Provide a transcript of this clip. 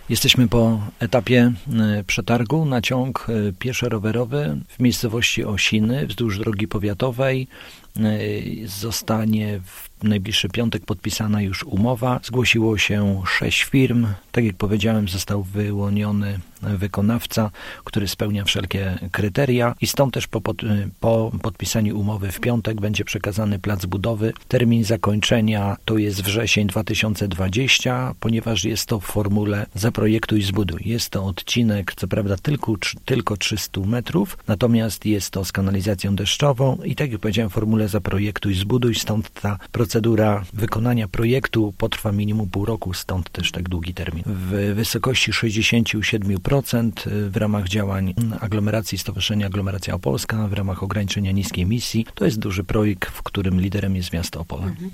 Jesteśmy po etapie przetargu na ciąg pieszo-rowerowy w miejscowości Osiny wzdłuż drogi powiatowej. Zostanie w najbliższy piątek podpisana już umowa. Zgłosiło się 6 firm. Tak jak powiedziałem, został wyłoniony wykonawca, który spełnia wszelkie kryteria i stąd też po podpisaniu umowy w piątek będzie przekazany plac budowy. Termin zakończenia to jest wrzesień 2020, ponieważ jest to w formule zaprojektuj, zbuduj. Jest to odcinek, co prawda tylko 300 metrów, natomiast jest to z kanalizacją deszczową i tak jak powiedziałem, w formule zaprojektuj, zbuduj, stąd ta procedura wykonania projektu potrwa minimum pół roku, stąd też tak długi termin. W wysokości 67% w ramach działań aglomeracji Stowarzyszenia Aglomeracja Opolska, w ramach ograniczenia niskiej emisji. To jest duży projekt, w którym liderem jest miasto Opole.